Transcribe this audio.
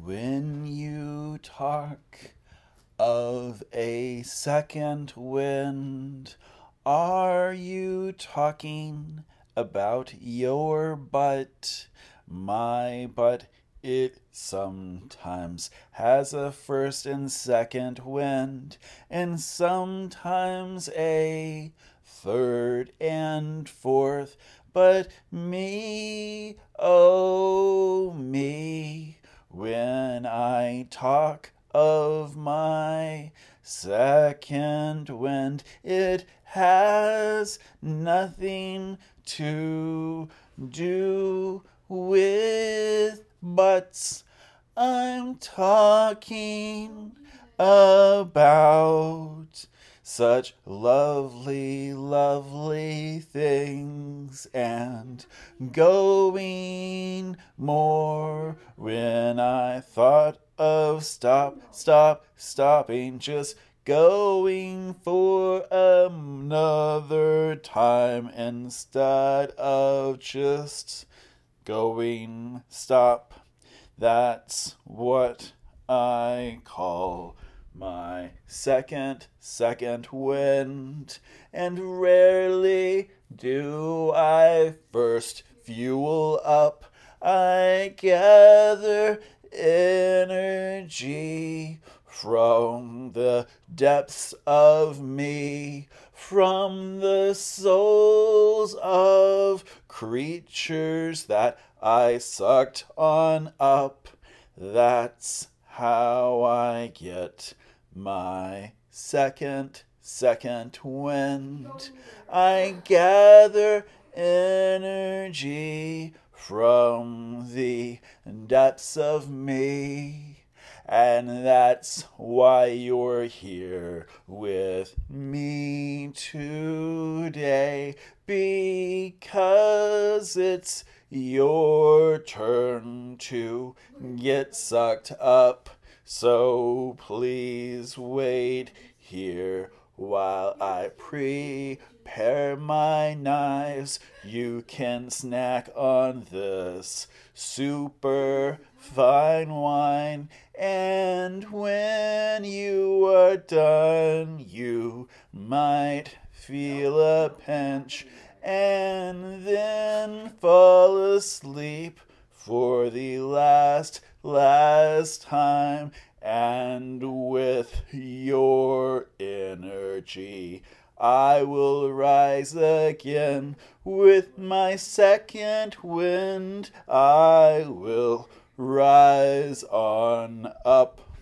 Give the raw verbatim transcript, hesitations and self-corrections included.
When you talk of a second wind, are you talking about your butt? My butt, it sometimes has a first and second wind, and sometimes a third and fourth. But me, oh me, when I talk of my second wind, it has nothing to do with butts. I'm talking about such lovely, lovely things, and going more when I thought of stop, stop, stopping, just going for another time instead of just going stop. That's what I call my second, second wind, and rarely do I first fuel up. I gather energy from the depths of me, from the souls of creatures that I sucked on up. That's how I get my second, second wind. I gather energy from the depths of me, and that's why you're here with me today, because it's your turn to get sucked up. So please wait here while I prepare my knives. You can snack on this super fine wine, and when you are done, you might feel a pinch and then fall asleep for the last, last time. And with your energy, I will rise again. With my second wind, I will rise on up.